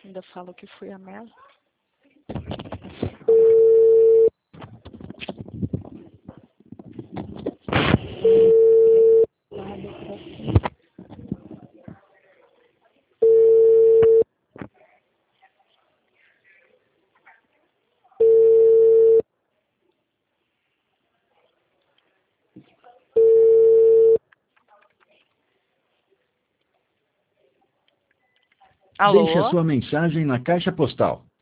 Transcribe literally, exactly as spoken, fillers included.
Ainda falo que fui a Mel. Deixe a Alô? sua mensagem na caixa postal.